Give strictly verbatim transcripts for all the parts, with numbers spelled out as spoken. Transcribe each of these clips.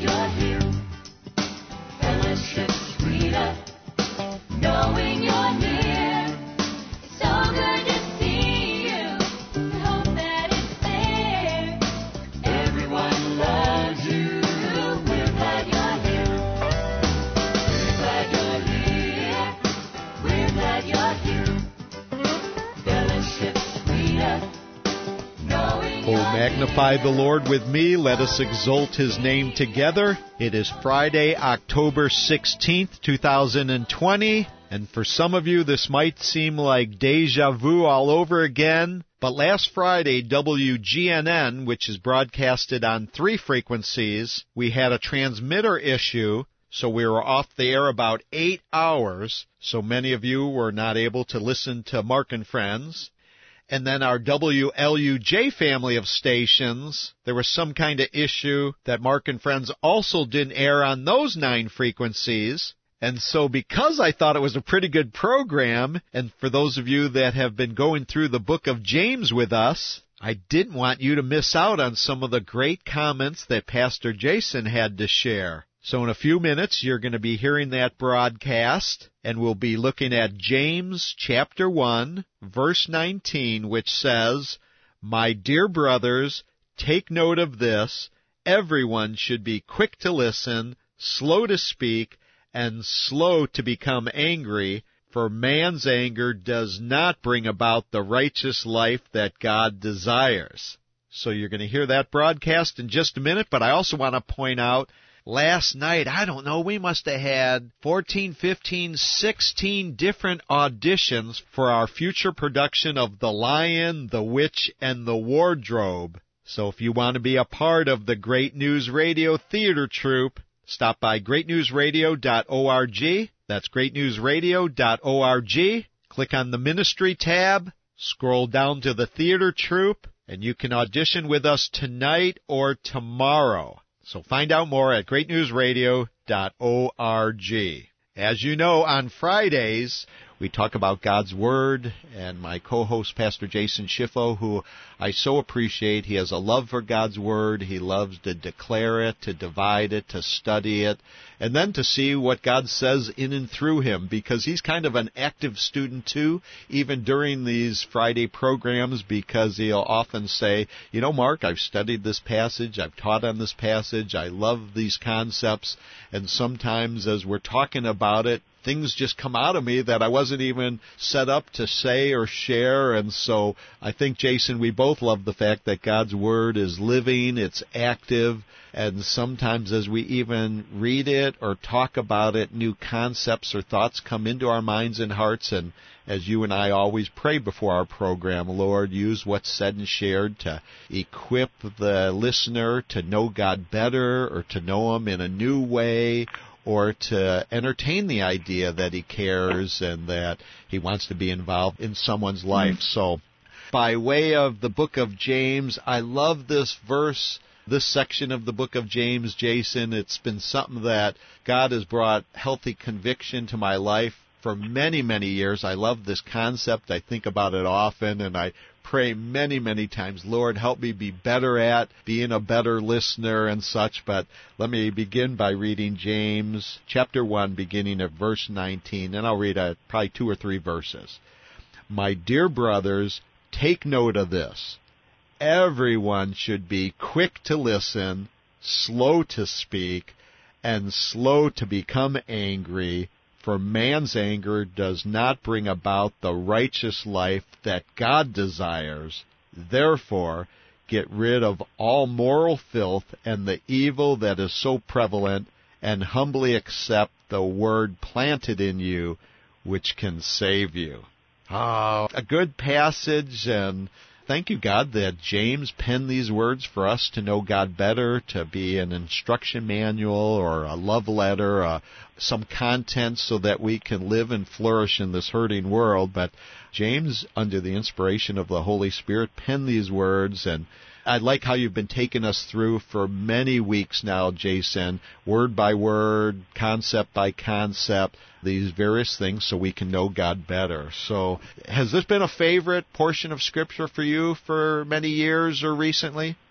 you're here. Fellowship's sweeter, knowing you're near. It's so good to see you. We hope that it's there. Everyone loves you. We're glad you're here. We're glad you're here. We're glad you're here. Fellowship's sweeter. Oh, magnify the Lord with me. Let us exalt His name together. It is Friday, October sixteenth, two thousand twenty. And for some of you, this might seem like deja vu all over again. But last Friday, W G N N, which is broadcasted on three frequencies, we had a transmitter issue. So we were off the air about eight hours. So many of you were not able to listen to Mark and Friends. And then our W L U J family of stations, there was some kind of issue that Mark and Friends also didn't air on those nine frequencies. And so because I thought it was a pretty good program, and for those of you that have been going through the book of James with us, I didn't want you to miss out on some of the great comments that Pastor Jason had to share. So in a few minutes, you're going to be hearing that broadcast, and we'll be looking at James chapter one, verse nineteen, which says, "My dear brothers, take note of this. Everyone should be quick to listen, slow to speak, and slow to become angry, for man's anger does not bring about the righteous life that God desires." So you're going to hear that broadcast in just a minute, but I also want to point out last night, I don't know, we must have had fourteen, fifteen, sixteen different auditions for our future production of The Lion, the Witch, and the Wardrobe. So if you want to be a part of the Great News Radio Theater Troupe, stop by great news radio dot org. That's great news radio dot org. Click on the Ministry tab, scroll down to the Theater Troupe, and you can audition with us tonight or tomorrow. So find out more at great news radio dot org. As you know, on Fridays, we talk about God's Word, and my co-host, Pastor Jason Schiffo, who I so appreciate. He has a love for God's Word. He loves to declare it, to divide it, to study it, and then to see what God says in and through him, because he's kind of an active student, too, even during these Friday programs, because he'll often say, you know, Mark, I've studied this passage, I've taught on this passage, I love these concepts, and sometimes as we're talking about it, things just come out of me that I wasn't even set up to say or share. And so I think, Jason, we both love the fact that God's Word is living, it's active, and sometimes as we even read it or talk about it, new concepts or thoughts come into our minds and hearts. And as you and I always pray before our program, Lord, use what's said and shared to equip the listener to know God better or to know Him in a new way, or to entertain the idea that He cares and that He wants to be involved in someone's life. Mm-hmm. So, by way of the book of James, I love this verse, this section of the book of James, Jason. It's been something that God has brought healthy conviction to my life for many, many years. I love this concept. I think about it often, and I pray many, many times, Lord, help me be better at being a better listener and such. But let me begin by reading James chapter one, beginning at verse nineteen, and I'll read uh, probably two or three verses. "My dear brothers, take note of this. Everyone should be quick to listen, slow to speak, and slow to become angry, for man's anger does not bring about the righteous life that God desires. Therefore, get rid of all moral filth and the evil that is so prevalent, and humbly accept the word planted in you, which can save you." Oh, a good passage, and thank you, God, that James penned these words for us to know God better, to be an instruction manual or a love letter, uh, some content so that we can live and flourish in this hurting world. But James, under the inspiration of the Holy Spirit, penned these words, and I like how you've been taking us through for many weeks now, Jason, word by word, concept by concept, these various things so we can know God better. So has this been a favorite portion of Scripture for you for many years or recently?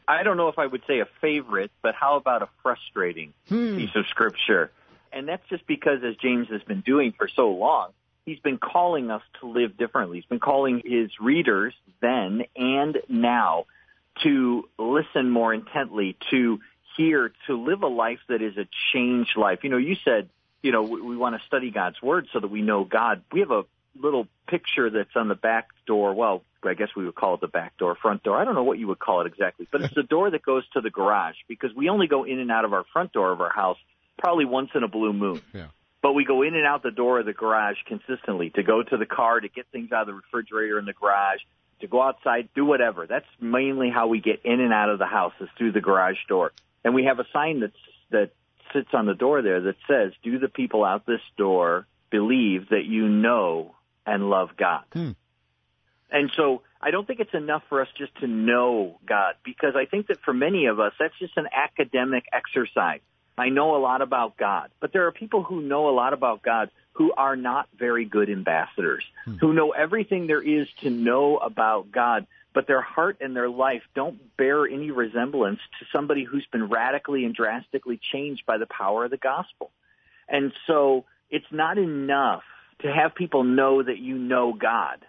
I don't know if I would say a favorite, but how about a frustrating Hmm. piece of Scripture? And that's just because, as James has been doing for so long, he's been calling us to live differently. He's been calling his readers then and now to listen more intently, to hear, to live a life that is a changed life. You know, you said, you know, we, we want to study God's Word so that we know God. We have a little picture that's on the back door. Well, I guess we would call it the back door, front door. I don't know what you would call it exactly, but it's the door that goes to the garage, because we only go in and out of our front door of our house probably once in a blue moon. Yeah. But we go in and out the door of the garage consistently to go to the car, to get things out of the refrigerator in the garage, to go outside, do whatever. That's mainly how we get in and out of the house, is through the garage door. And we have a sign that's, that sits on the door there that says, "Do the people out this door believe that you know and love God?" Hmm. And so I don't think it's enough for us just to know God, because I think that for many of us, that's just an academic exercise. I know a lot about God, but there are people who know a lot about God who are not very good ambassadors, hmm. who know everything there is to know about God, but their heart and their life don't bear any resemblance to somebody who's been radically and drastically changed by the power of the gospel. And so it's not enough to have people know that you know God,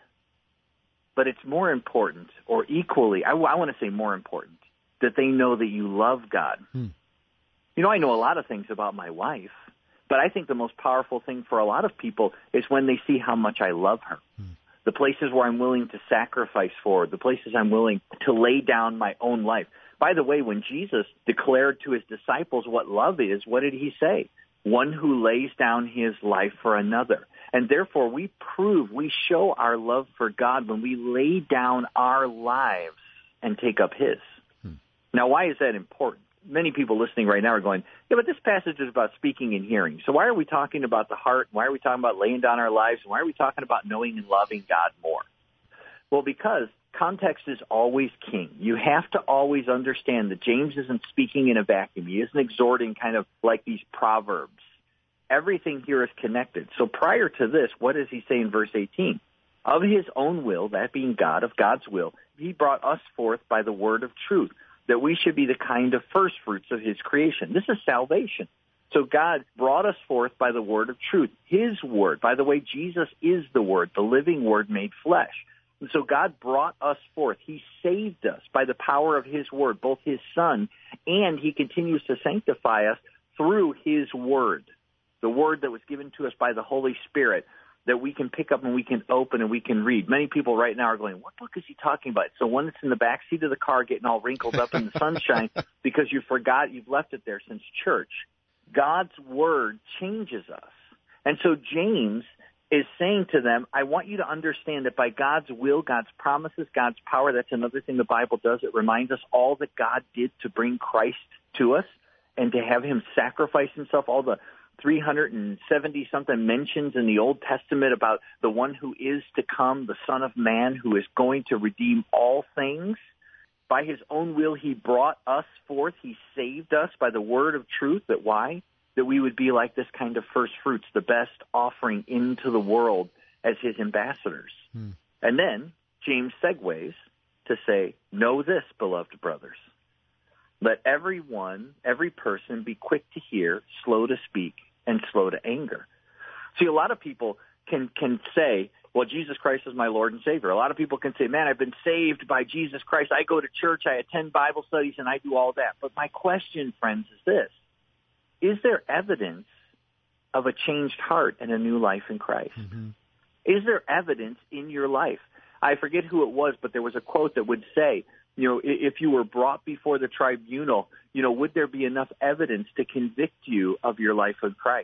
but it's more important, or equally, I, I want to say more important, that they know that you love God. Hmm. You know, I know a lot of things about my wife, but I think the most powerful thing for a lot of people is when they see how much I love her. Hmm. The places where I'm willing to sacrifice for her, the places I'm willing to lay down my own life. By the way, when Jesus declared to his disciples what love is, what did he say? One who lays down his life for another. And therefore, we prove, we show our love for God when we lay down our lives and take up his. Hmm. Now, why is that important? Many people listening right now are going, yeah, but this passage is about speaking and hearing. So why are we talking about the heart? Why are we talking about laying down our lives? Why are we talking about knowing and loving God more? Well, because context is always king. You have to always understand that James isn't speaking in a vacuum. He isn't exhorting kind of like these proverbs. Everything here is connected. So prior to this, what does he say in verse eighteen? Of his own will, that being God, of God's will, he brought us forth by the word of truth, that we should be the kind of first fruits of his creation. This is salvation. So God brought us forth by the word of truth, his word. By the way, Jesus is the word, the living word made flesh. And so God brought us forth. He saved us by the power of his word, both his son, and he continues to sanctify us through his word, the word that was given to us by the Holy Spirit, that we can pick up and we can open and we can read. Many people right now are going, what book is he talking about? So one that's in the back seat of the car getting all wrinkled up in the sunshine because you forgot you've left it there since church. God's word changes us. And so James is saying to them, I want you to understand that by God's will, God's promises, God's power, that's another thing the Bible does. It reminds us all that God did to bring Christ to us and to have him sacrifice himself, all the three hundred seventy-something mentions in the Old Testament about the one who is to come, the Son of Man, who is going to redeem all things. By his own will, he brought us forth. He saved us by the word of truth. That why? That we would be like this kind of first fruits, the best offering into the world as his ambassadors. Hmm. And then James segues to say, know this, beloved brothers. Let everyone, every person be quick to hear, slow to speak, and slow to anger. See, a lot of people can can say, well, Jesus Christ is my Lord and Savior. A lot of people can say, man, I've been saved by Jesus Christ. I go to church, I attend Bible studies, and I do all that. But my question, friends, is this. Is there evidence of a changed heart and a new life in Christ? Mm-hmm. Is there evidence in your life? I forget who it was, but there was a quote that would say, you know, if you were brought before the tribunal, you know, would there be enough evidence to convict you of your life with Christ?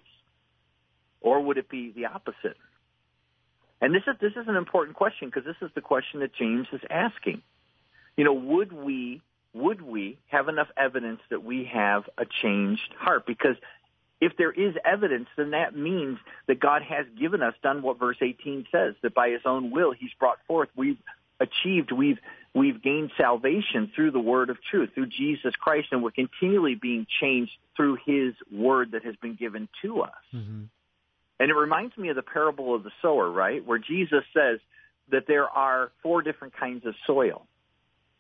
Or would it be the opposite? And this is this is an important question, because this is the question that James is asking. You know, would we would we have enough evidence that we have a changed heart? Because if there is evidence, then that means that God has given us, done what verse eighteen says, that by his own will he's brought forth, we've achieved, we've we've gained salvation through the word of truth, through Jesus Christ, and we're continually being changed through his word that has been given to us. Mm-hmm. And it reminds me of the parable of the sower, right, where Jesus says that there are four different kinds of soil.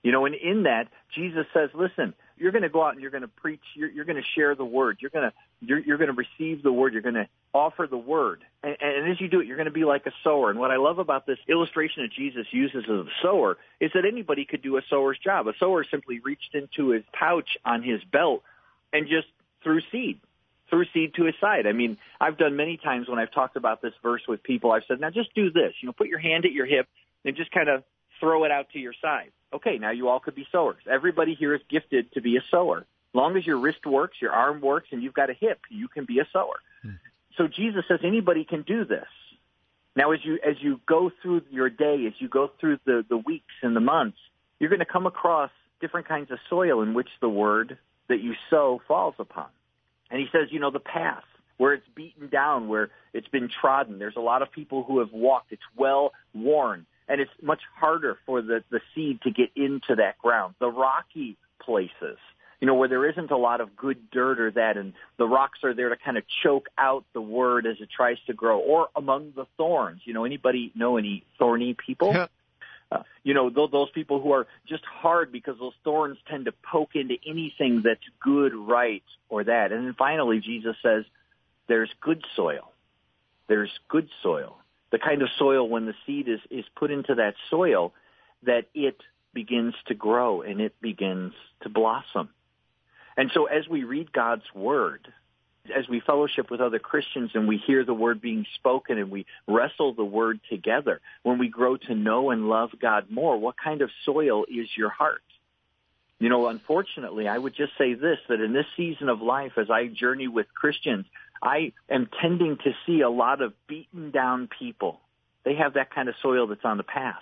You know, and in that, Jesus says, listen, you're going to go out and you're going to preach, you're, you're going to share the word, you're going to you're, you're going to receive the word, you're going to offer the word. And, and as you do it, you're going to be like a sower. And what I love about this illustration that Jesus uses of a sower is that anybody could do a sower's job. A sower simply reached into his pouch on his belt and just threw seed, threw seed to his side. I mean, I've done many times when I've talked about this verse with people, I've said, now just do this, you know, put your hand at your hip and just kind of throw it out to your side. Okay, now you all could be sowers. Everybody here is gifted to be a sower. As long as your wrist works, your arm works, and you've got a hip, you can be a sower. Hmm. So Jesus says anybody can do this. Now, as you as you go through your day, as you go through the, the weeks and the months, you're going to come across different kinds of soil in which the word that you sow falls upon. And he says, you know, the path where it's beaten down, where it's been trodden. There's a lot of people who have walked. It's well worn. And it's much harder for the, the seed to get into that ground. The rocky places, you know, where there isn't a lot of good dirt or that, and the rocks are there to kind of choke out the word as it tries to grow. Or among the thorns, you know, anybody know any thorny people? Yeah. Uh, you know, th- those people who are just hard because those thorns tend to poke into anything that's good, right, or that. And then finally, Jesus says, there's good soil. There's good soil. The kind of soil when the seed is, is put into that soil that it begins to grow and it begins to blossom. And so as we read God's word, as we fellowship with other Christians and we hear the word being spoken and we wrestle the word together, when we grow to know and love God more, what kind of soil is your heart? You know, unfortunately, I would just say this, that in this season of life, as I journey with Christians, I am tending to see a lot of beaten down people. They have that kind of soil that's on the path.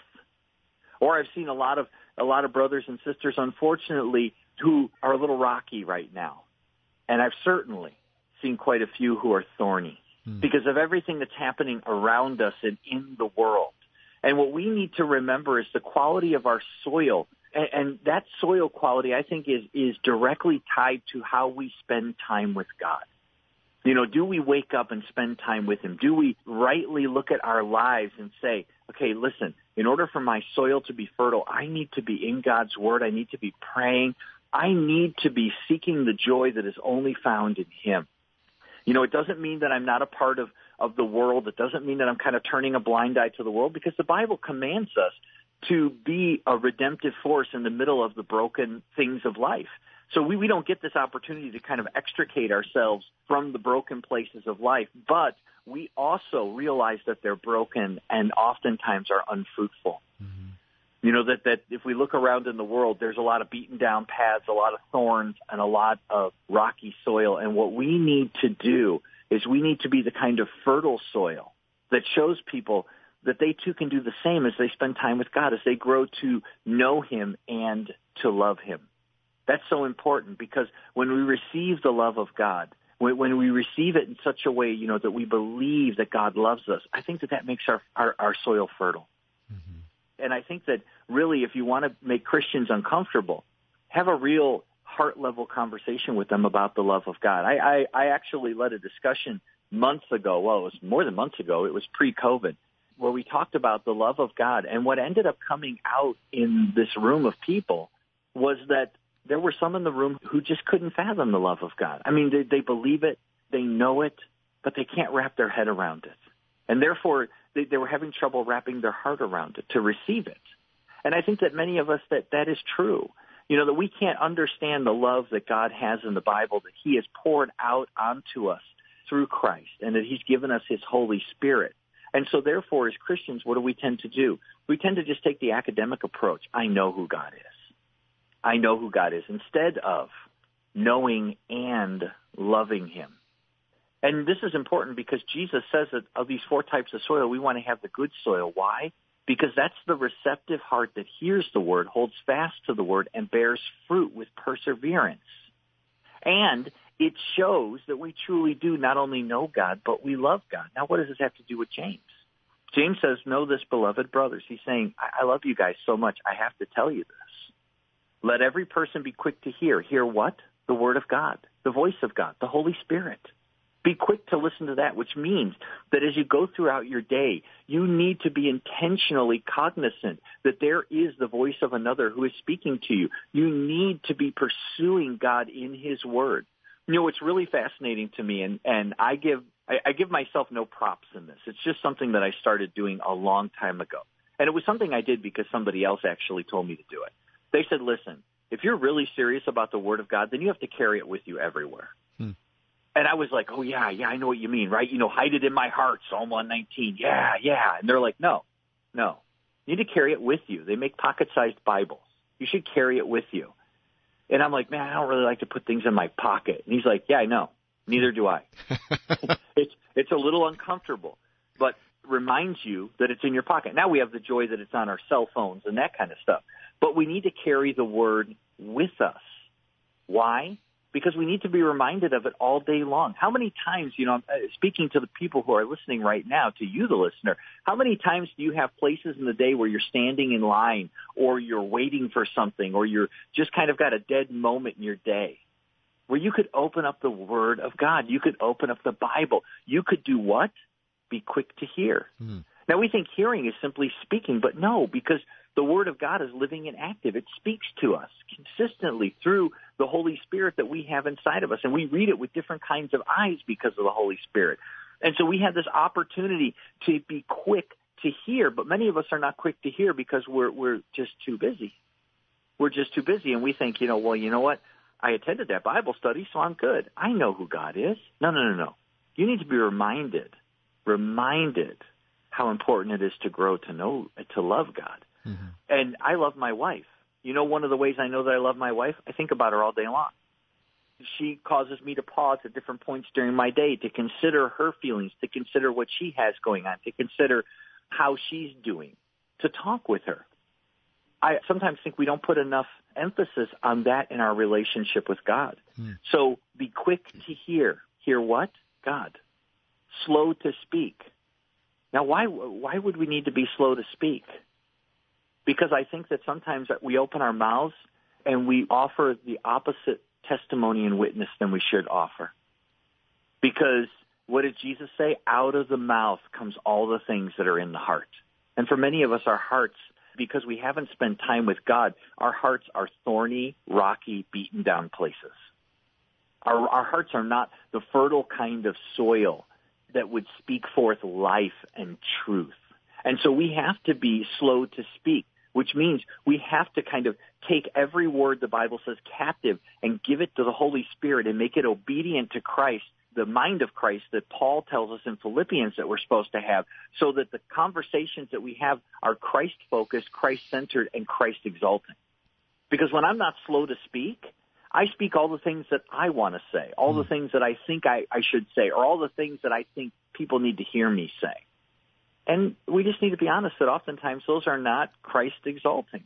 Or I've seen a lot of a lot of brothers and sisters, unfortunately, who are a little rocky right now. And I've certainly seen quite a few who are thorny hmm. because of everything that's happening around us and in the world. And what we need to remember is the quality of our soil. And, and that soil quality, I think, is, is directly tied to how we spend time with God. You know, do we wake up and spend time with him? Do we rightly look at our lives and say, okay, listen, in order for my soil to be fertile, I need to be in God's word. I need to be praying. I need to be seeking the joy that is only found in him. You know, it doesn't mean that I'm not a part of, of the world. It doesn't mean that I'm kind of turning a blind eye to the world, because the Bible commands us to be a redemptive force in the middle of the broken things of life. So we, we don't get this opportunity to kind of extricate ourselves from the broken places of life, but we also realize that they're broken and oftentimes are unfruitful. Mm-hmm. You know, that, that if we look around in the world, there's a lot of beaten down paths, a lot of thorns, and a lot of rocky soil. And what we need to do is we need to be the kind of fertile soil that shows people that they too can do the same as they spend time with God, as they grow to know him and to love him. That's so important, because when we receive the love of God, when, when we receive it in such a way, you know, that we believe that God loves us, I think that that makes our, our, our soil fertile. Mm-hmm. And I think that really, if you want to make Christians uncomfortable, have a real heart-level conversation with them about the love of God. I, I, I actually led a discussion months ago, well, it was more than months ago, it was pre-COVID, where we talked about the love of God. And what ended up coming out in this room of people was that there were some in the room who just couldn't fathom the love of God. I mean, they, they believe it, they know it, but they can't wrap their head around it. And therefore, they, they were having trouble wrapping their heart around it to receive it. And I think that many of us, that that is true. You know, that we can't understand the love that God has in the Bible, that he has poured out onto us through Christ, and that he's given us his Holy Spirit. And so therefore, as Christians, what do we tend to do? We tend to just take the academic approach. I know who God is. I know who God is, instead of knowing and loving him. And this is important because Jesus says that of these four types of soil, we want to have the good soil. Why? Because that's the receptive heart that hears the word, holds fast to the word, and bears fruit with perseverance. And it shows that we truly do not only know God, but we love God. Now, what does this have to do with James? James says, know this, beloved brothers. He's saying, I, I love you guys so much, I have to tell you this. Let every person be quick to hear. Hear what? The word of God, the voice of God, the Holy Spirit. Be quick to listen to that, which means that as you go throughout your day, you need to be intentionally cognizant that there is the voice of another who is speaking to you. You need to be pursuing God in His Word. You know, it's really fascinating to me, and, and I give I, I give myself no props in this. It's just something that I started doing a long time ago. And it was something I did because somebody else actually told me to do it. They said, listen, if you're really serious about the Word of God, then you have to carry it with you everywhere. Hmm. And I was like, oh, yeah, yeah, I know what you mean, right? You know, hide it in my heart, Psalm one nineteen. Yeah, yeah. And they're like, no, no. You need to carry it with you. They make pocket-sized Bibles. You should carry it with you. And I'm like, man, I don't really like to put things in my pocket. And he's like, yeah, I know. Neither do I. it's it's a little uncomfortable, but reminds you that it's in your pocket. Now we have the joy that it's on our cell phones and that kind of stuff. But we need to carry the Word with us. Why? Because we need to be reminded of it all day long. How many times, you know, I'm speaking to the people who are listening right now, to you, the listener, how many times do you have places in the day where you're standing in line or you're waiting for something or you're just kind of got a dead moment in your day where you could open up the Word of God? You could open up the Bible. You could do what? Be quick to hear. Mm-hmm. Now, we think hearing is simply speaking, but no, because the Word of God is living and active. It speaks to us consistently through the Holy Spirit that we have inside of us, and we read it with different kinds of eyes because of the Holy Spirit. And so we have this opportunity to be quick to hear, but many of us are not quick to hear because we're we're just too busy. We're just too busy, and we think, you know, well, you know what? I attended that Bible study, so I'm good. I know who God is. No, no, no, no. You need to be reminded, reminded how important it is to grow to know, to love God. Mm-hmm. And I love my wife. You know, one of the ways I know that I love my wife, I think about her all day long. She causes me to pause at different points during my day to consider her feelings, to consider what she has going on, to consider how she's doing, to talk with her. I sometimes think we don't put enough emphasis on that in our relationship with God. Mm. So be quick to hear. Hear what? God. Slow to speak. Now, why why would we need to be slow to speak? Because I think that sometimes we open our mouths and we offer the opposite testimony and witness than we should offer. Because what did Jesus say? Out of the mouth comes all the things that are in the heart. And for many of us, our hearts, because we haven't spent time with God, our hearts are thorny, rocky, beaten down places. Our, our hearts are not the fertile kind of soil that would speak forth life and truth. And so we have to be slow to speak, which means we have to kind of take every word the Bible says captive and give it to the Holy Spirit and make it obedient to Christ, the mind of Christ that Paul tells us in Philippians that we're supposed to have, so that the conversations that we have are Christ-focused, Christ-centered, and Christ-exalting. Because when I'm not slow to speak, I speak all the things that I want to say, all the things that I think I, I should say, or all the things that I think people need to hear me say. And we just need to be honest that oftentimes those are not Christ-exalting.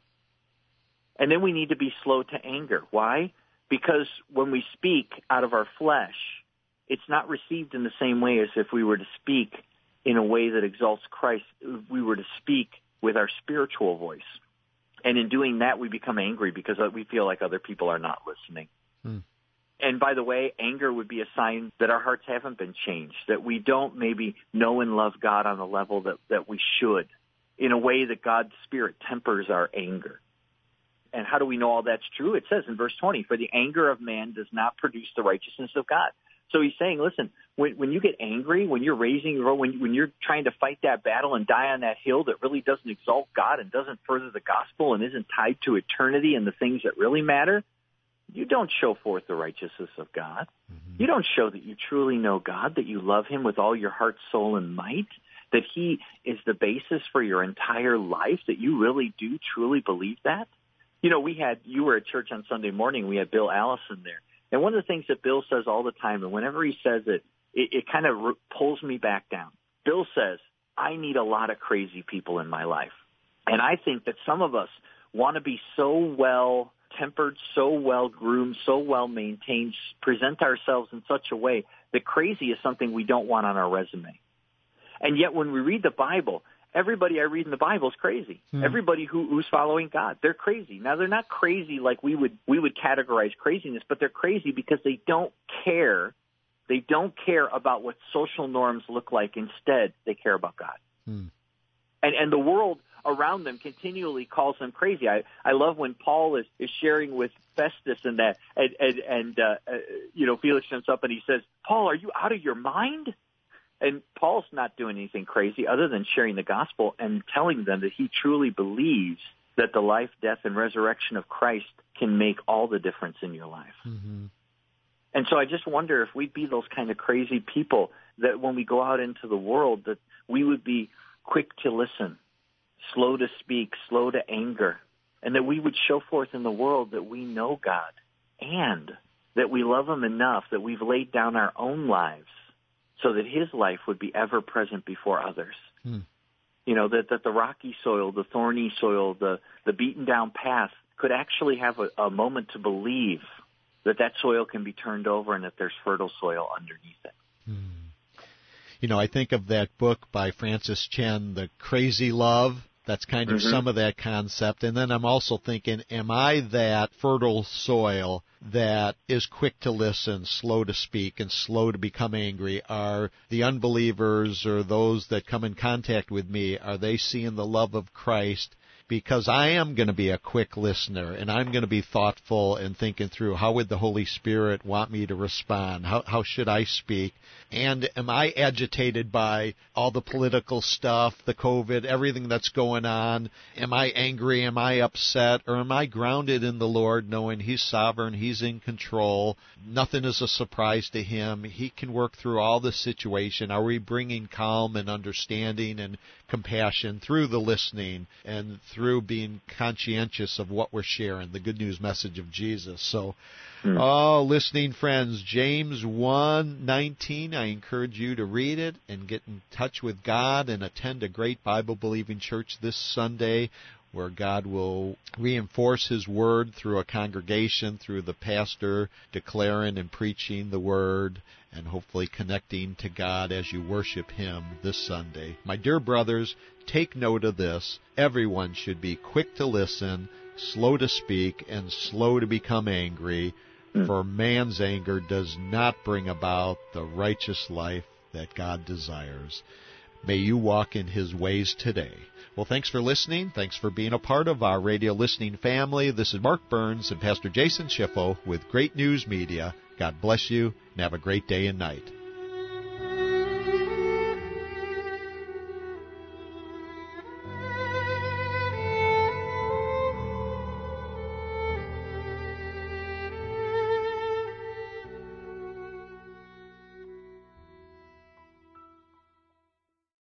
And then we need to be slow to anger. Why? Because when we speak out of our flesh, it's not received in the same way as if we were to speak in a way that exalts Christ, if we were to speak with our spiritual voice. And in doing that, we become angry because we feel like other people are not listening. Hmm. And by the way, anger would be a sign that our hearts haven't been changed, that we don't maybe know and love God on the level that, that we should, in a way that God's Spirit tempers our anger. And how do we know all that's true? It says in verse twenty, for the anger of man does not produce the righteousness of God. So he's saying, listen, when, when you get angry, when you're raising your when, when you're trying to fight that battle and die on that hill that really doesn't exalt God and doesn't further the gospel and isn't tied to eternity and the things that really matter, you don't show forth the righteousness of God. Mm-hmm. You don't show that you truly know God, that you love him with all your heart, soul, and might, that he is the basis for your entire life, that you really do truly believe that. You know, we had, you were at church on Sunday morning, we had Bill Allison there. And one of the things that Bill says all the time, and whenever he says it, it, it kind of re- pulls me back down. Bill says, I need a lot of crazy people in my life. And I think that some of us want to be so well tempered, so well groomed, so well maintained, present ourselves in such a way that crazy is something we don't want on our resume. And yet when we read the Bible, everybody I read in the Bible is crazy. Hmm. Everybody who, who's following God, they're crazy. Now, they're not crazy like we would we would categorize craziness, but they're crazy because they don't care They don't care about what social norms look like. Instead, they care about God. Hmm. And, and the world around them continually calls them crazy. I, I love when Paul is, is sharing with Festus and that, and, and, and uh, uh, you know, Felix jumps up and he says, Paul, are you out of your mind? And Paul's not doing anything crazy other than sharing the gospel and telling them that he truly believes that the life, death, and resurrection of Christ can make all the difference in your life. Mm-hmm. And so I just wonder if we'd be those kind of crazy people that when we go out into the world, that we would be quick to listen, slow to speak, slow to anger, and that we would show forth in the world that we know God and that we love Him enough that we've laid down our own lives so that His life would be ever present before others. Hmm. You know, that, that the rocky soil, the thorny soil, the, the beaten down path could actually have a, a moment to believe that that soil can be turned over and that there's fertile soil underneath it. Hmm. You know, I think of that book by Francis Chan, The Crazy Love. That's kind of mm-hmm. some of that concept. And then I'm also thinking, am I that fertile soil that is quick to listen, slow to speak, and slow to become angry? Are the unbelievers or those that come in contact with me, are they seeing the love of Christ? Because I am going to be a quick listener, and I'm going to be thoughtful and thinking through how would the Holy Spirit want me to respond? How, how should I speak? And am I agitated by all the political stuff, the COVID, everything that's going on? Am I angry? Am I upset? Or am I grounded in the Lord, knowing He's sovereign, He's in control, nothing is a surprise to Him, He can work through all the situation? Are we bringing calm and understanding and compassion through the listening and through being conscientious of what we're sharing, the good news message of Jesus? So, mm. oh, listening friends, James one nineteen, I encourage you to read it and get in touch with God and attend a great Bible-believing church this Sunday where God will reinforce His Word through a congregation, through the pastor declaring and preaching the Word, and hopefully connecting to God as you worship Him this Sunday. My dear brothers, take note of this. Everyone should be quick to listen, slow to speak, and slow to become angry, for man's anger does not bring about the righteous life that God desires. May you walk in His ways today. Well, thanks for listening. Thanks for being a part of our radio listening family. This is Mark Burns and Pastor Jason Schiffo with Great News Media. God bless you and have a great day and night.